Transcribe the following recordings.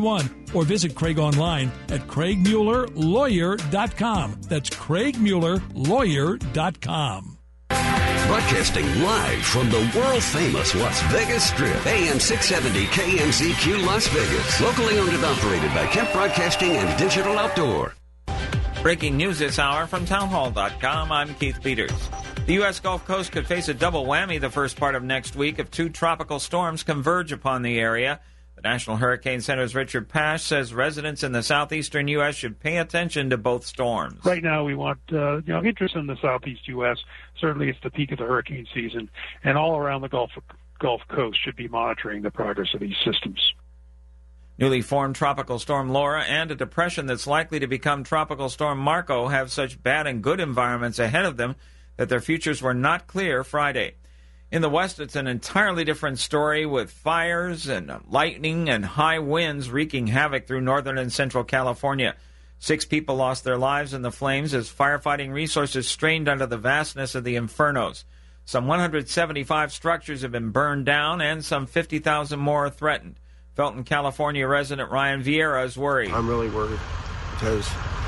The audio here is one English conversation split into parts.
2021 or visit Craig online at CraigMullerLawyer.com. That's CraigMullerLawyer.com. Broadcasting live from the world-famous Las Vegas Strip, AM 670 KMZQ Las Vegas. Locally owned and operated by Kemp Broadcasting and Digital Outdoor. Breaking news this hour from townhall.com. I'm Keith Peters. The U.S. Gulf Coast could face a double whammy the first part of next week if two tropical storms converge upon the area. The National Hurricane Center's Richard Pash says residents in the southeastern U.S. should pay attention to both storms. Right now, we want interest in the southeast U.S. Certainly, it's the peak of the hurricane season, and all around the Gulf Coast should be monitoring the progress of these systems. Newly formed Tropical Storm Laura and a depression that's likely to become Tropical Storm Marco have such bad and good environments ahead of them that their futures were not clear Friday. In the west, it's an entirely different story with fires and lightning and high winds wreaking havoc through northern and central California. 6 people lost their lives in the flames as firefighting resources strained under the vastness of the infernos. Some 175 structures have been burned down and some 50,000 more are threatened. Felton, California resident Ryan Vieira is worried. I'm really worried because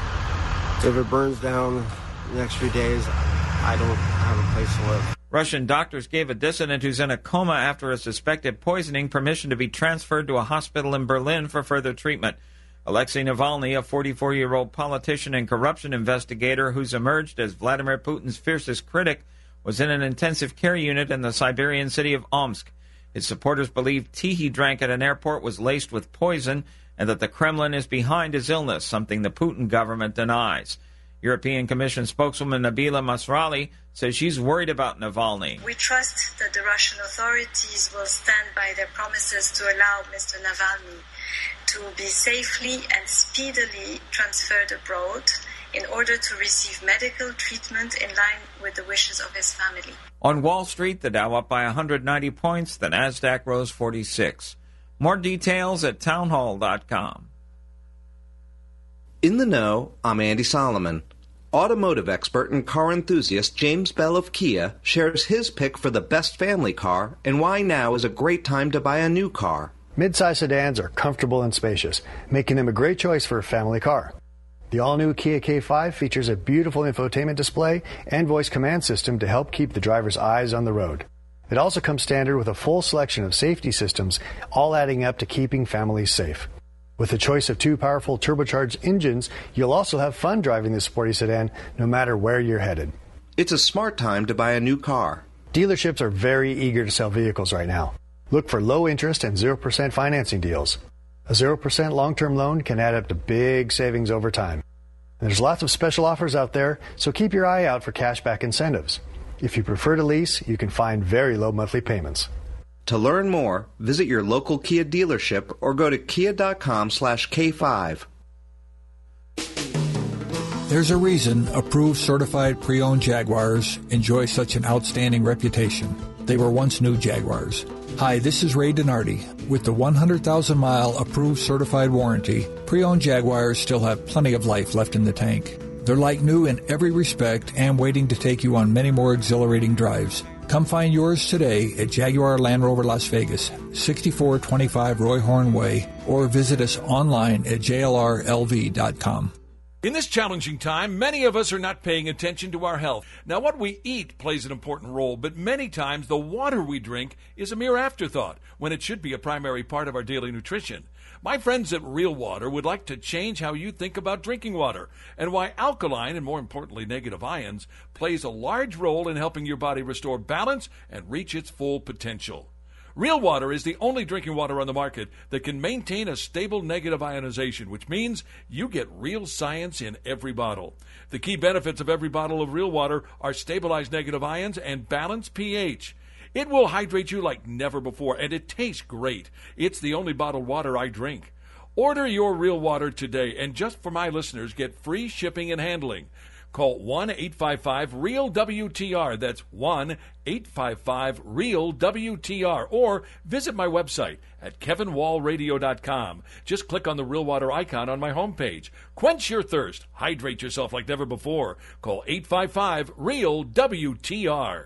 if it burns down the next few days, I don't have a place to live. Russian doctors gave a dissident who's in a coma after a suspected poisoning permission to be transferred to a hospital in Berlin for further treatment. Alexei Navalny, a 44-year-old politician and corruption investigator who's emerged as Vladimir Putin's fiercest critic, was in an intensive care unit in the Siberian city of Omsk. His supporters believe tea he drank at an airport was laced with poison and that the Kremlin is behind his illness, something the Putin government denies. European Commission spokeswoman Nabila Masrali says she's worried about Navalny. We trust that the Russian authorities will stand by their promises to allow Mr. Navalny to be safely and speedily transferred abroad in order to receive medical treatment in line with the wishes of his family. On Wall Street, the Dow up by 190 points, the Nasdaq rose 46. More details at townhall.com. In the Know, I'm Andy Solomon. Automotive expert and car enthusiast James Bell of Kia shares his pick for the best family car and why now is a great time to buy a new car. Midsize sedans are comfortable and spacious, making them a great choice for a family car. The all-new Kia K5 features a beautiful infotainment display and voice command system to help keep the driver's eyes on the road. It also comes standard with a full selection of safety systems, all adding up to keeping families safe. With a choice of 2 powerful turbocharged engines, you'll also have fun driving this sporty sedan no matter where you're headed. It's a smart time to buy a new car. Dealerships are very eager to sell vehicles right now. Look for low interest and 0% financing deals. A 0% long-term loan can add up to big savings over time. And there's lots of special offers out there, so keep your eye out for cashback incentives. If you prefer to lease, you can find very low monthly payments. To learn more, visit your local Kia dealership or go to kia.com/K5. There's a reason approved certified pre-owned Jaguars enjoy such an outstanding reputation. They were once new Jaguars. Hi, this is Ray Donardi. With the 100,000-mile approved certified warranty, pre-owned Jaguars still have plenty of life left in the tank. They're like new in every respect and waiting to take you on many more exhilarating drives. Come find yours today at Jaguar Land Rover Las Vegas, 6425 Roy Horn Way, or visit us online at jlrlv.com. In this challenging time, many of us are not paying attention to our health. Now, what we eat plays an important role, but many times the water we drink is a mere afterthought when it should be a primary part of our daily nutrition. My friends at Real Water would like to change how you think about drinking water and why alkaline, and more importantly negative ions, plays a large role in helping your body restore balance and reach its full potential. Real Water is the only drinking water on the market that can maintain a stable negative ionization, which means you get real science in every bottle. The key benefits of every bottle of Real Water are stabilized negative ions and balanced pH. It will hydrate you like never before, and it tastes great. It's the only bottled water I drink. Order your Real Water today, and just for my listeners, get free shipping and handling. Call 1-855-REAL-WTR. That's 1-855-REAL-WTR. Or visit my website at kevinwallradio.com. Just click on the Real Water icon on my homepage. Quench your thirst. Hydrate yourself like never before. Call 855-REAL-WTR.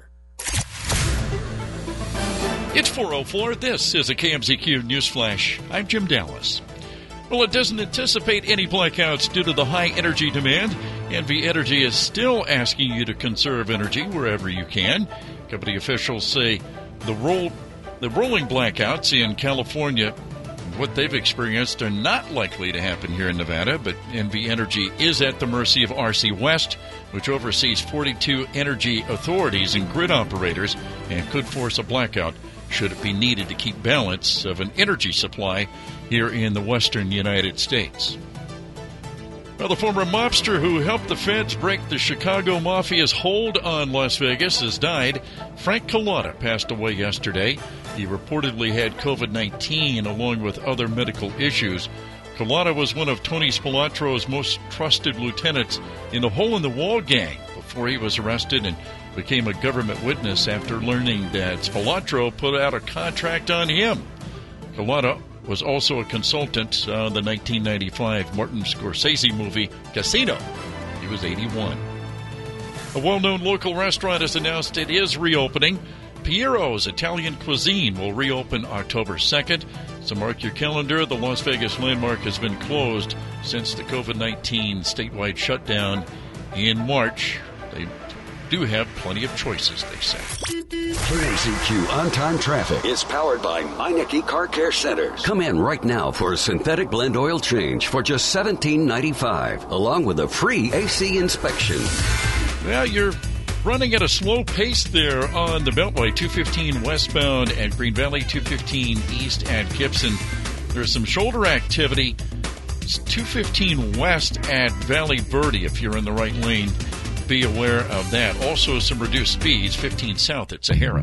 It's 4:04. This is a KMZQ News Flash. I'm Jim Dallas. Well, it doesn't anticipate any blackouts due to the high energy demand. NV Energy is still asking you to conserve energy wherever you can. Company officials say the rolling blackouts in California, what they've experienced, are not likely to happen here in Nevada, but NV Energy is at the mercy of RC West, which oversees 42 energy authorities and grid operators, and could force a blackout should it be needed to keep balance of an energy supply here in the western United States. Well, the former mobster who helped the feds break the Chicago Mafia's hold on Las Vegas has died. Frank Culotta passed away yesterday. He reportedly had COVID-19 along with other medical issues. Culotta was one of Tony Spilatro's most trusted lieutenants in the Hole in the Wall gang before he was arrested and became a government witness after learning that Spilatro put out a contract on him. Culotta was also a consultant on the 1995 Martin Scorsese movie Casino. He was 81. A well-known local restaurant has announced it is reopening. Piero's Italian Cuisine will reopen October 2nd. So mark your calendar. The Las Vegas landmark has been closed since the COVID-19 statewide shutdown in March. They do have plenty of choices, they say. KMZQ On-Time Traffic is powered by Meineke Car Care Centers. Come in right now for a synthetic blend oil change for just $17.95, along with a free AC inspection. Well, you're running at a slow pace there on the Beltway, 215 westbound at Green Valley, 215 east at Gibson. There's some shoulder activity. It's 215 west at Valley Verde if you're in the right lane. Be aware of that. Also, some reduced speeds, 15 south at Sahara.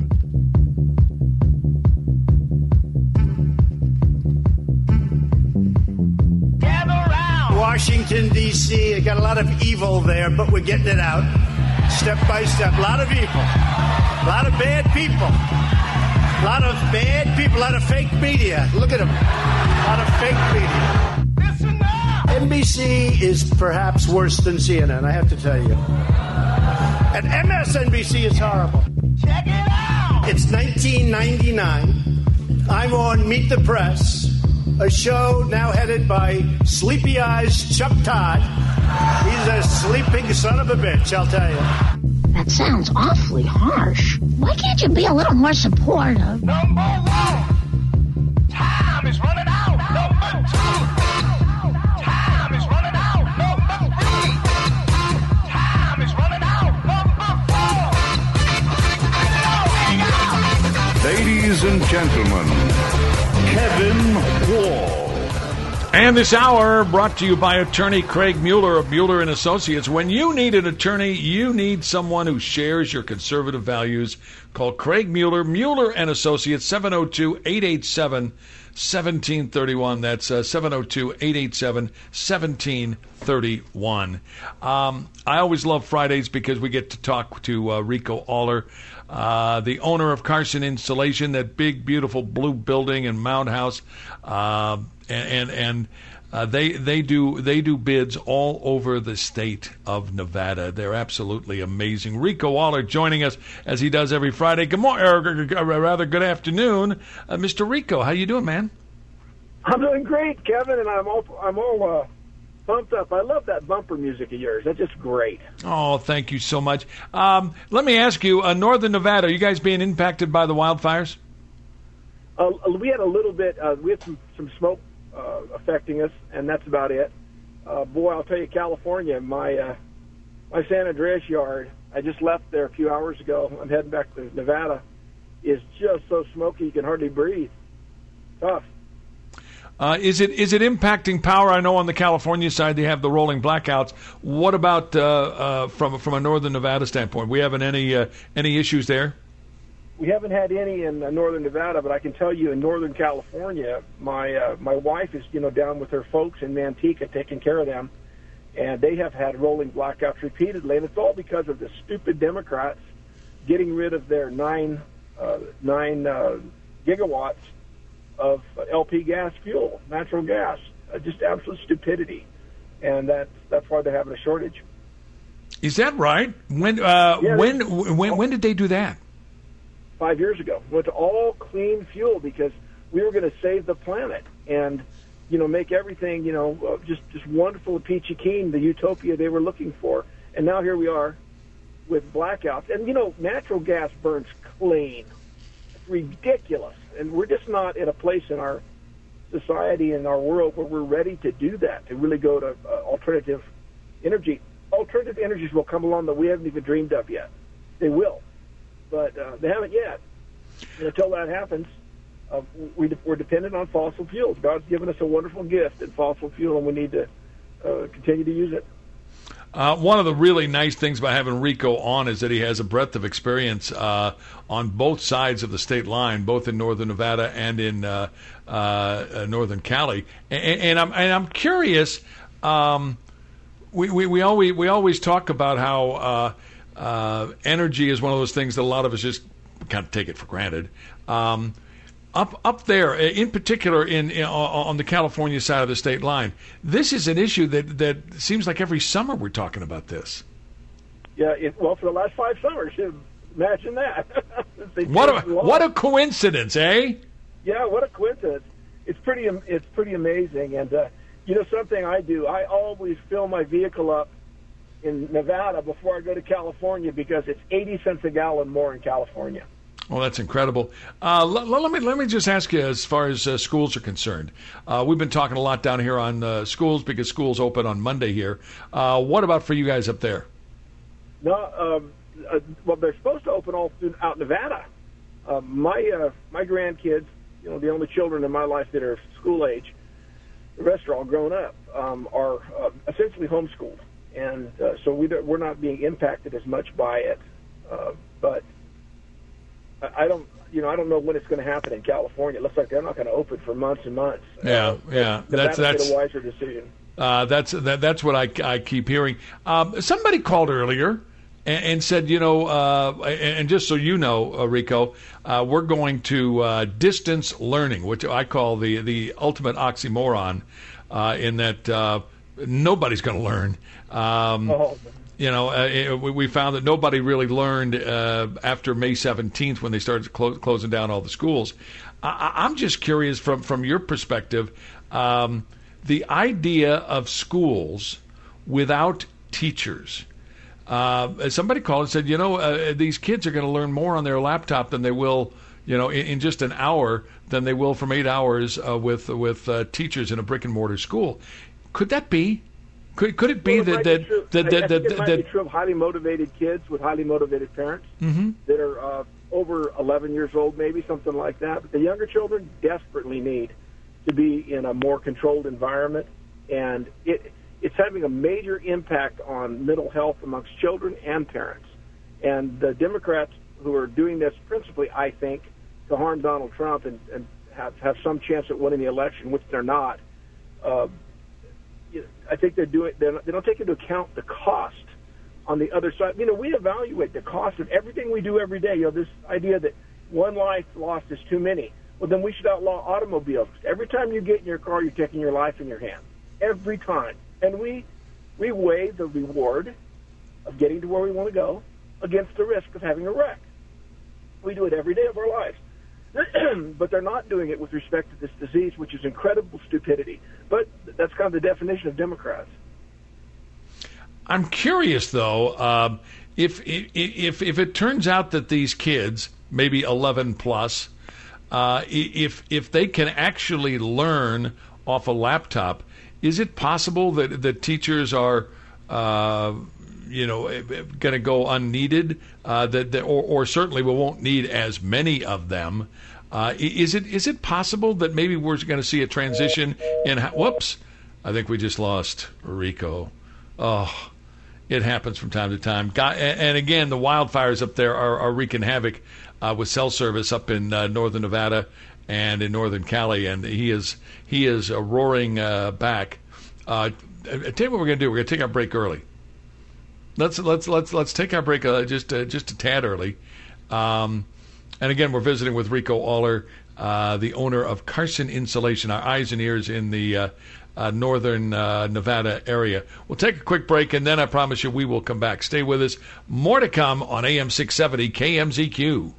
Washington, D.C. Got a lot of evil there, but we're getting it out step by step. A lot of evil. A lot of bad people. A lot of bad people. A lot of fake media. Look at them. A lot of fake media. NBC is perhaps worse than CNN, I have to tell you. And MSNBC is horrible. Check it out! It's 1999. I'm on Meet the Press, a show now headed by Sleepy Eyes Chuck Todd. He's a sleeping son of a bitch, I'll tell you. That sounds awfully harsh. Why can't you be a little more supportive? Number one, time is running out. Number two, time is running out. Number three, time is running out. Number four. Ladies and gentlemen, Kevin Wall. And this hour brought to you by attorney Craig Mueller of Mueller & Associates. When you need an attorney, you need someone who shares your conservative values. Call Craig Mueller, Mueller & Associates, 702-887-1731. That's 702-887-1731. I always love Fridays because we get to talk to Rico Aller, the owner of Carson Insulation, that big, beautiful blue building in Mound House. They do bids all over the state of Nevada. They're absolutely amazing. Rico Aller joining us as he does every Friday. Good morning, rather good afternoon, Mr. Rico. How you doing, man? I'm doing great, Kevin, and I'm all pumped up. I love that bumper music of yours. That's just great. Oh, thank you so much. Let me ask you, Northern Nevada, are you guys being impacted by the wildfires? We had a little bit. We had some smoke affecting us, and that's about it. Boy, I'll tell you, California, my San Andreas yard, I just left there a few hours ago. I'm heading back to Nevada. Is just so smoky you can hardly breathe. Tough. Is it impacting power? I know on the California side they have the rolling blackouts. What about from a Northern Nevada standpoint? We haven't any issues there? We haven't had any in Northern Nevada, but I can tell you in Northern California, my wife is down with her folks in Manteca taking care of them, and they have had rolling blackouts repeatedly, and it's all because of the stupid Democrats getting rid of their 9 gigawatts of LP gas fuel, natural gas. Just absolute stupidity, and that's why they're having a shortage. Is that right? When did they do that? 5 years ago. Went to all clean fuel because we were going to save the planet. And make everything, just wonderful, peachy keen, the utopia they were looking for. And now here we are with blackouts. And, natural gas burns clean. It's ridiculous. And we're just not at a place in our society and our world where we're ready to do that, to really go to alternative energy. Alternative energies will come along that we haven't even dreamed of yet. They will. But they haven't yet. And until that happens, we're dependent on fossil fuels. God's given us a wonderful gift in fossil fuel, and we need to continue to use it. One of the really nice things about having Rico on is that he has a breadth of experience on both sides of the state line, both in northern Nevada and in northern Cali. And I'm curious. We always talk about how energy is one of those things that a lot of us just kind of take it for granted. Up there, in particular, on the California side of the state line, this is an issue that seems like every summer we're talking about this. Yeah, for the last 5 summers, imagine that. What a coincidence, eh? Yeah, what a coincidence. It's pretty amazing. And something I do, I always fill my vehicle up in Nevada before I go to California because it's 80 cents a gallon more in California. Well, that's incredible. Let me just ask you, as far as schools are concerned, we've been talking a lot down here on schools because schools open on Monday here. What about for you guys up there? No, well, they're supposed to open all out in Nevada. My grandkids, the only children in my life that are school age, the rest are all grown up, are essentially homeschooled, and so we're not being impacted as much by it, but. I don't know when it's going to happen in California. It looks like they're not going to open for months and months. Yeah. That's a wiser decision. That's what I keep hearing. Somebody called earlier and said, and just so you know, Rico, we're going to distance learning, which I call the ultimate oxymoron, in that nobody's going to learn. We found that nobody really learned after May 17th when they started closing down all the schools. I'm just curious from your perspective, the idea of schools without teachers. Somebody called and said, these kids are going to learn more on their laptop than they will, in just an hour than they will from 8 hours with teachers in a brick and mortar school. Could that be? Could it be that it might be true of highly motivated kids with highly motivated parents that are over 11 years old, maybe something like that. But the younger children desperately need to be in a more controlled environment, and it's having a major impact on mental health amongst children and parents. And the Democrats who are doing this principally, I think, to harm Donald Trump and have some chance at winning the election, which they're not. I think they don't take into account the cost on the other side. We evaluate the cost of everything we do every day. This idea that one life lost is too many. Well, then we should outlaw automobiles. Every time you get in your car, you're taking your life in your hand. Every time. And we weigh the reward of getting to where we want to go against the risk of having a wreck. We do it every day of our lives. But they're not doing it with respect to this disease, which is incredible stupidity. But that's kind of the definition of Democrats. I'm curious, though, if it turns out that these kids, maybe 11 plus, if they can actually learn off a laptop, is it possible that teachers are going to go unneeded, or certainly we won't need as many of them. Is it possible that maybe we're going to see a transition in? Whoops, I think we just lost Rico. Oh, it happens from time to time. And again, the wildfires up there are wreaking havoc with cell service up in northern Nevada and in northern Cali, and he is roaring back. I tell you what we're going to do. We're going to take our break early. Let's take our break just a tad early. And again, we're visiting with Rico Aller, the owner of Carson Insulation, our eyes and ears in the northern Nevada area. We'll take a quick break, and then I promise you we will come back. Stay with us. More to come on AM 670 KMZQ.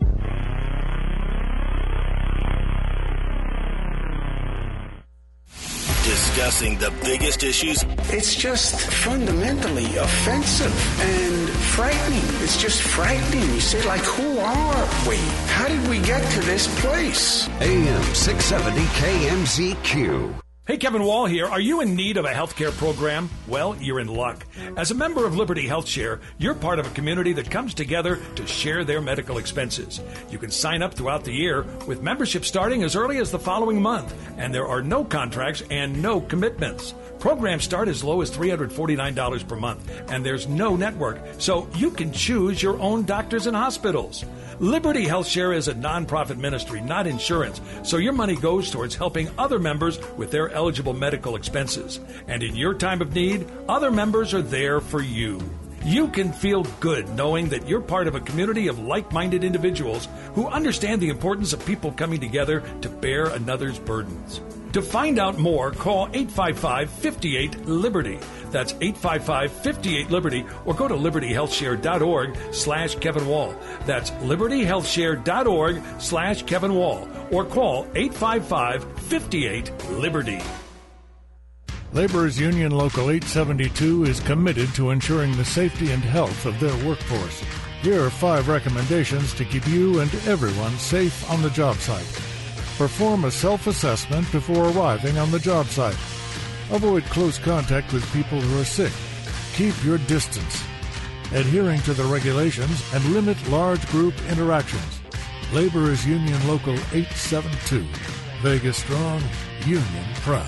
discussing the biggest issues. It's just fundamentally offensive and frightening. It's just frightening. You say, like, who are we? How did we get to this place? AM 670 KMZQ. Hey, Kevin Wall here. Are you in need of a healthcare program? Well, you're in luck. As a member of Liberty HealthShare, you're part of a community that comes together to share their medical expenses. You can sign up throughout the year with membership starting as early as the following month, and there are no contracts and no commitments. Programs start as low as $349 per month, and there's no network, so you can choose your own doctors and hospitals. Liberty HealthShare is a nonprofit ministry, not insurance, so your money goes towards helping other members with their eligible medical expenses. And in your time of need, other members are there for you. You can feel good knowing that you're part of a community of like-minded individuals who understand the importance of people coming together to bear another's burdens. To find out more, call 855-58-LIBERTY. That's 855-58-LIBERTY, or go to libertyhealthshare.org/Kevin Wall. That's libertyhealthshare.org/Kevin Wall, or call 855-58-LIBERTY. Laborers Union Local 872 is committed to ensuring the safety and health of their workforce. Here are 5 recommendations to keep you and everyone safe on the job site. Perform a self-assessment before arriving on the job site. Avoid close contact with people who are sick. Keep your distance. Adhering to the regulations and limit large group interactions. Laborers Union Local 872. Vegas strong, union proud.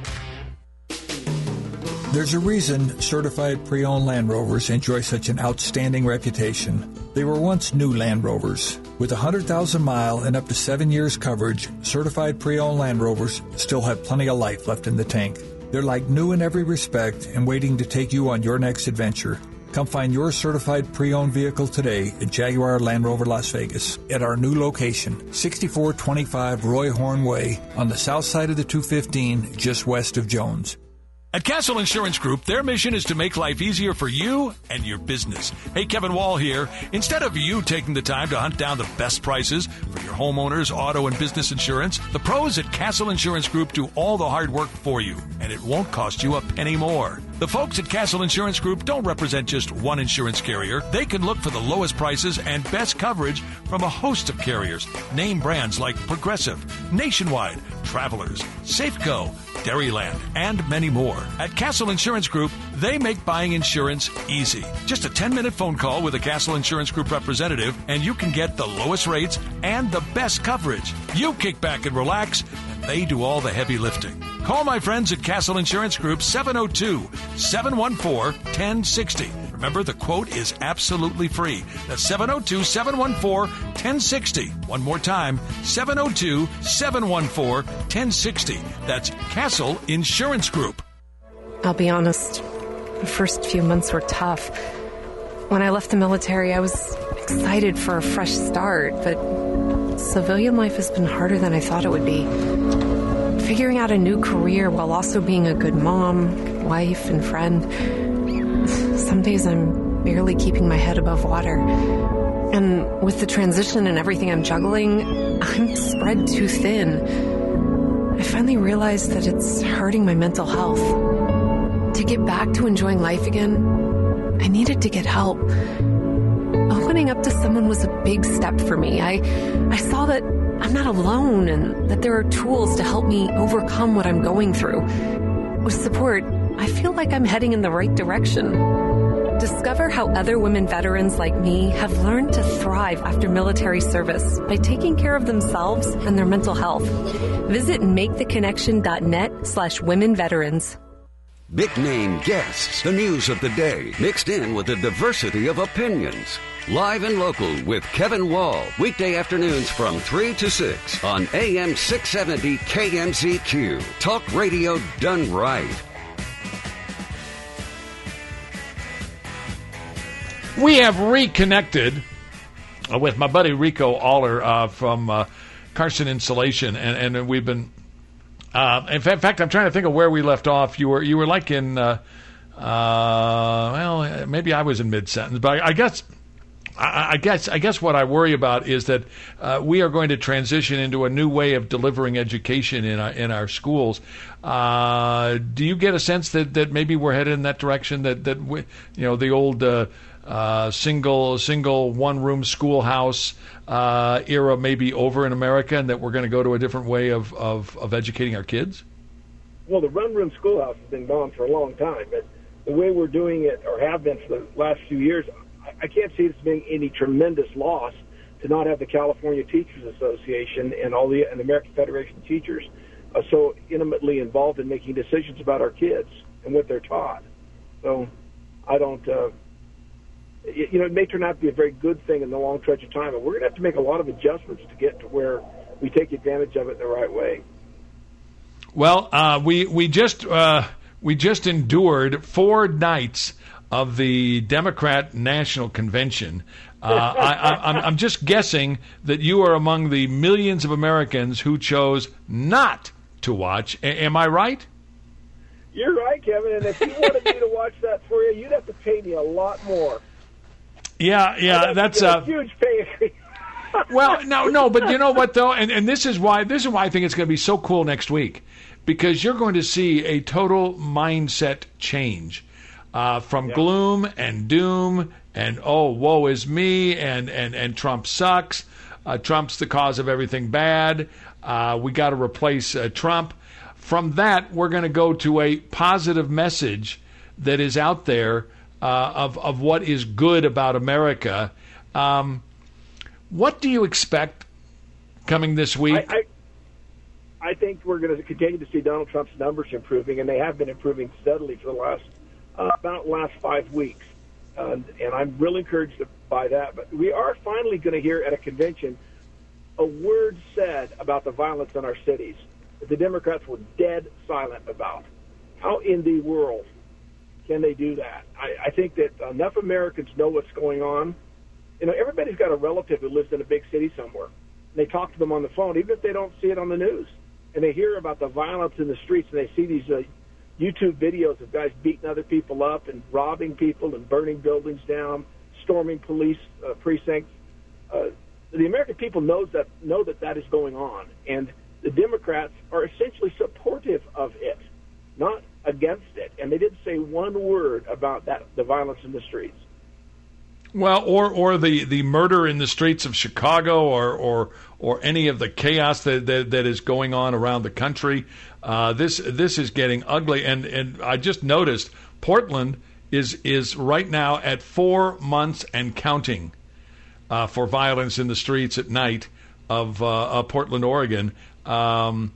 There's a reason certified pre-owned Land Rovers enjoy such an outstanding reputation. They were once new Land Rovers. With 100,000-mile and up to 7 years coverage, certified pre-owned Land Rovers still have plenty of life left in the tank. They're like new in every respect and waiting to take you on your next adventure. Come find your certified pre-owned vehicle today at Jaguar Land Rover Las Vegas at our new location, 6425 Roy Horn Way on the south side of the 215, just west of Jones. At Castle Insurance Group, their mission is to make life easier for you and your business. Hey, Kevin Wall here. Instead of you taking the time to hunt down the best prices for your homeowners, auto, and business insurance, the pros at Castle Insurance Group do all the hard work for you, and it won't cost you a penny more. The folks at Castle Insurance Group don't represent just one insurance carrier. They can look for the lowest prices and best coverage from a host of carriers. Name brands like Progressive, Nationwide, Travelers, Safeco, Dairyland, and many more. At Castle Insurance Group, they make buying insurance easy. Just a 10-minute phone call with a Castle Insurance Group representative, and you can get the lowest rates and the best coverage. You kick back and relax, and they do all the heavy lifting. Call my friends at Castle Insurance Group, 702-714-1060. Remember, the quote is absolutely free. That's 702-714-1060. One more time, 702-714-1060. That's Castle Insurance Group. I'll be honest, the first few months were tough. When I left the military, I was excited for a fresh start, but civilian life has been harder than I thought it would be. Figuring out a new career while also being a good mom, wife, and friend. Some days I'm barely keeping my head above water. And with the transition and everything I'm juggling, I'm spread too thin. I finally realized that it's hurting my mental health. To get back to enjoying life again, I needed to get help. Opening up to someone was a big step for me. I saw that I'm not alone and that there are tools to help me overcome what I'm going through. With support, I feel like I'm heading in the right direction. Discover how other women veterans like me have learned to thrive after military service by taking care of themselves and their mental health. Visit maketheconnection.net/womenveterans. Big name guests, the news of the day, mixed in with a diversity of opinions. Live and local with Kevin Wall, weekday afternoons from 3 to 6 on AM 670 KMZQ. Talk radio done right. We have reconnected with my buddy Rico Aller from Carson Insulation, and we've been. In fact, I'm trying to think of where we left off. You were like in. Well, maybe I was in mid sentence, but I guess I guess what I worry about is that we are going to transition into a new way of delivering education in our schools. Do you get a sense that maybe we're headed in that direction? That we, the old single one-room schoolhouse era may be over in America, and that we're going to go to a different way of educating our kids? Well, the one-room schoolhouse has been gone for a long time, but the way we're doing it, or have been for the last few years, I can't see this being any tremendous loss to not have the California Teachers Association and the American Federation of Teachers so intimately involved in making decisions about our kids and what they're taught. So I don't, it may turn out to be a very good thing in the long stretch of time, but we're going to have to make a lot of adjustments to get to where we take advantage of it in the right way. Well, we just endured 4 nights of the Democrat National Convention. I'm just guessing that you are among the millions of Americans who chose not to watch. Am I right? You're right, Kevin. And if you wanted me to watch that for you, you'd have to pay me a lot more. Yeah, that's a huge pay increase. Well, no, but you know what though, and this is why I think it's going to be so cool next week, because you're going to see a total mindset change from gloom and doom and woe is me and Trump sucks. Trump's the cause of everything bad. We got to replace Trump. From that, we're going to go to a positive message that is out there of what is good about America. What do you expect coming this week? I think we're going to continue to see Donald Trump's numbers improving, and they have been improving steadily for the last 5 weeks. And I'm really encouraged by that. But we are finally going to hear at a convention a word said about the violence in our cities that the Democrats were dead silent about. How in the world can they do that? I think that enough Americans know what's going on. Everybody's got a relative who lives in a big city somewhere. And they talk to them on the phone, even if they don't see it on the news. And they hear about the violence in the streets, and they see these YouTube videos of guys beating other people up and robbing people and burning buildings down, storming police precincts. The American people know that is going on, and the Democrats are essentially supportive of it, not against it. And they didn't say one word about the violence in the streets. Well, or the murder in the streets of Chicago, or any of the chaos that is going on around the country. This is getting ugly, and I just noticed Portland is right now at 4 months and counting for violence in the streets at night of Portland, Oregon, and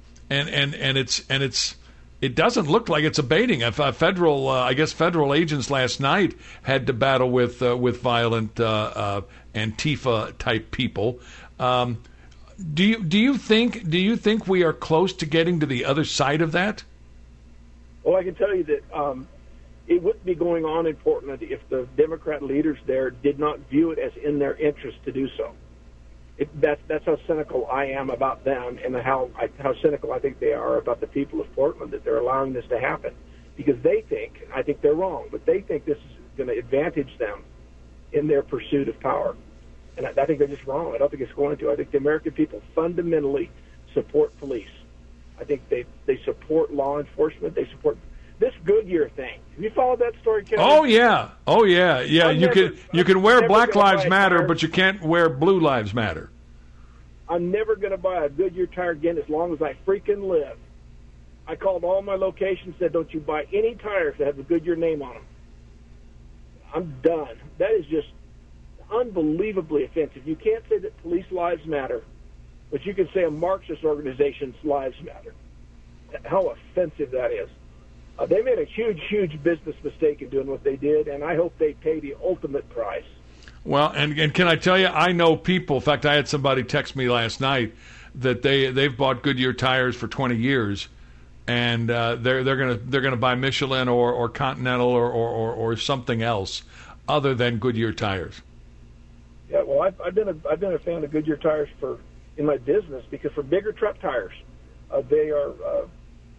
it doesn't look like it's abating. Federal agents last night had to battle with violent Antifa type people. Do you think we are close to getting to the other side of that? Well, I can tell you that it wouldn't be going on in Portland if the Democrat leaders there did not view it as in their interest to do so. That's how cynical I am about them, and how cynical I think they are about the people of Portland, that they're allowing this to happen. Because they think, I think they're wrong, but they think this is going to advantage them in their pursuit of power. And I think they're just wrong. I don't think it's going to. I think the American people fundamentally support police. I think they support law enforcement. They support this Goodyear thing. Have you followed that story, Kevin? Oh yeah. You can wear Black Lives Matter, but you can't wear Blue Lives Matter. I'm never going to buy a Goodyear tire again as long as I freaking live. I called all my locations, said, "Don't you buy any tires that have the Goodyear name on them." I'm done. That is just unbelievably offensive. You can't say that police lives matter, but you can say a Marxist organization's lives matter. How offensive that is. They made a huge business mistake in doing what they did, and I hope they pay the ultimate price. Well, and can I tell you, I know people. In fact, I had somebody text me last night that they've bought Goodyear tires for 20 years, and they're gonna buy Michelin or Continental or something else other than Goodyear tires. Yeah, well, I've been a fan of Goodyear tires in my business, because for bigger truck tires, they're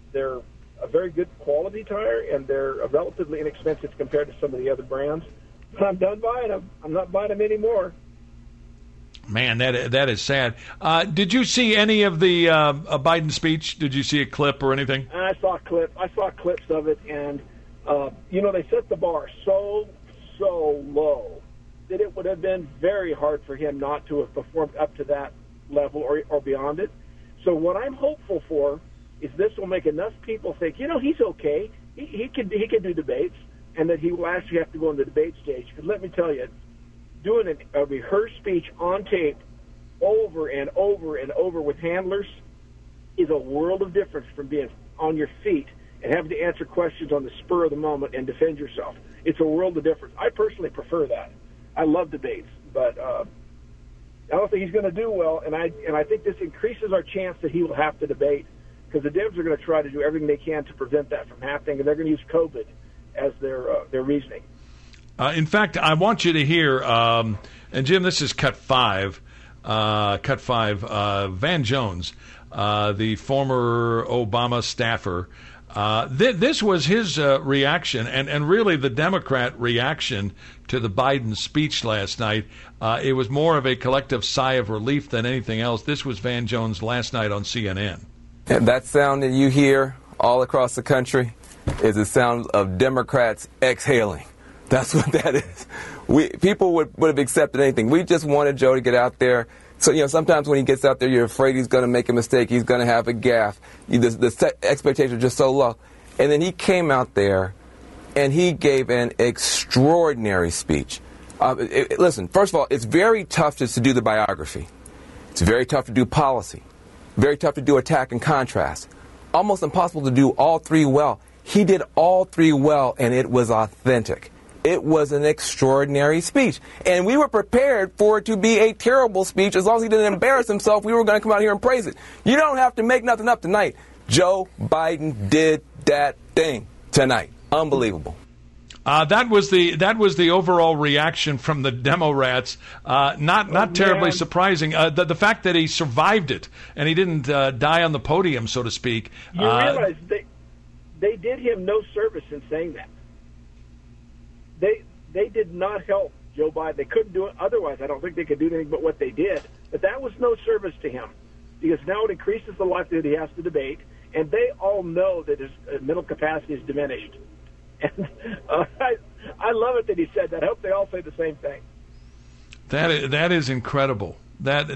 a very good quality tire, and they're relatively inexpensive compared to some of the other brands. I'm done buying them. I'm not buying them anymore. Man, that is sad. Did you see any of the Biden speech? Did you see a clip or anything? I saw clips of it, and they set the bar so low that it would have been very hard for him not to have performed up to that level or beyond it. So what I'm hopeful for is this will make enough people think, he's okay. He can do debates, and that he will actually have to go on the debate stage. Because let me tell you, doing a rehearsed speech on tape over and over and over with handlers is a world of difference from being on your feet and having to answer questions on the spur of the moment and defend yourself. It's a world of difference. I personally prefer that. I love debates, but I don't think he's going to do well, and I think this increases our chance that he will have to debate, because the Dems are going to try to do everything they can to prevent that from happening, and they're going to use COVID as their reasoning. In fact, I want you to hear, and Jim, this is cut five. Van Jones, the former Obama staffer. This was his reaction, and really the Democrat reaction to the Biden speech last night. It was more of a collective sigh of relief than anything else. This was Van Jones last night on CNN. And that sound that you hear all across the country is the sound of Democrats exhaling. That's what that is. People would have accepted anything. We just wanted Joe to get out there. So, sometimes when he gets out there, you're afraid he's going to make a mistake. He's going to have a gaffe. The expectations are just so low. And then he came out there, and he gave an extraordinary speech. Listen, first of all, it's very tough just to do the biography. It's very tough to do policy. Very tough to do attack and contrast. Almost impossible to do all three well. He did all three well, and it was authentic. It was an extraordinary speech. And we were prepared for it to be a terrible speech. As long as he didn't embarrass himself, we were going to come out here and praise it. You don't have to make nothing up tonight. Joe Biden did that thing tonight. Unbelievable. That was the overall reaction from the Demo-rats. Not terribly surprising. The fact that he survived it and he didn't die on the podium, so to speak. You realize they did him no service in saying that. They did not help Joe Biden. They couldn't do it otherwise. I don't think they could do anything but what they did. But that was no service to him, because now it increases the likelihood he has to debate, and they all know that his mental capacity is diminished. And I love it that he said that. I hope they all say the same thing. That is incredible. That's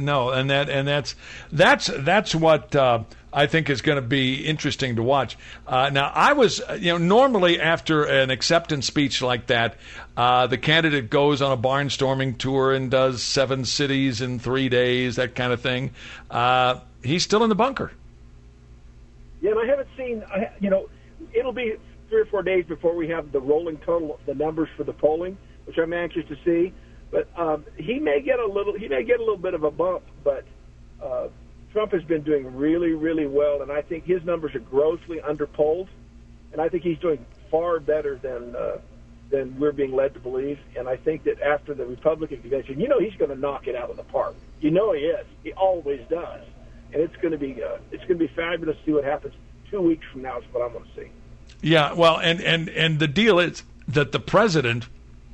what I think is going to be interesting to watch. Now, I was, normally after an acceptance speech like that, the candidate goes on a barnstorming tour and does 7 cities in 3 days, that kind of thing. He's still in the bunker. Yeah, and I haven't seen, it'll be 3 or 4 days before we have the rolling total, the numbers for the polling, which I'm anxious to see. But he may get a little bit of a bump, but Trump has been doing really, really well, and I think his numbers are grossly underpolled, and I think he's doing far better than we're being led to believe. And I think that after the Republican convention, he's going to knock it out of the park. He is. He always does, and it's going to be fabulous to see what happens 2 weeks from now. Is what I'm going to see. Yeah, well, and the deal is that the president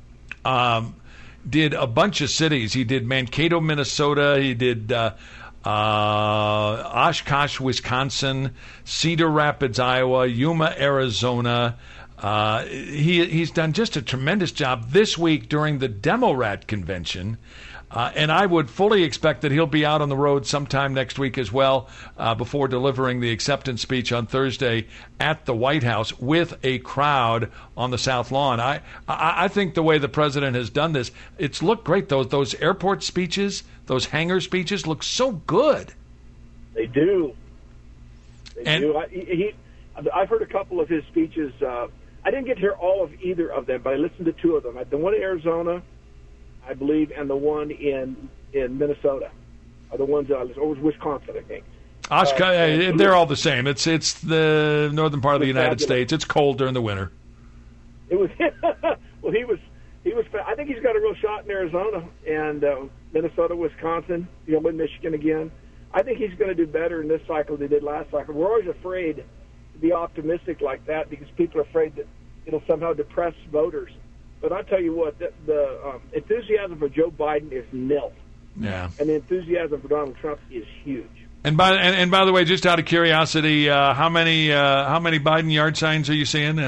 did a bunch of cities. He did Mankato, Minnesota. He did Oshkosh, Wisconsin, Cedar Rapids, Iowa, Yuma, Arizona. He's done just a tremendous job this week during the Demo-rat convention. And I would fully expect that he'll be out on the road sometime next week as well, before delivering the acceptance speech on Thursday at the White House with a crowd on the South Lawn. I think the way the president has done this, it's looked great. Those airport speeches, those hangar speeches look so good. They do. I've heard a couple of his speeches. I didn't get to hear all of either of them, but I listened to 2 of them. The one in Arizona, I believe, and the one in Minnesota are the ones or Wisconsin, I think. They're all the same. It's the northern part of the United States. It's cold during the winter. It was well. He was. I think he's got a real shot in Arizona and Minnesota, Wisconsin. With Michigan again. I think he's going to do better in this cycle than he did last cycle. We're always afraid to be optimistic like that because people are afraid that it'll somehow depress voters. But I tell you what, the enthusiasm for Joe Biden is nil. Yeah. And the enthusiasm for Donald Trump is huge. And by the way, just out of curiosity, how many Biden yard signs are you seeing?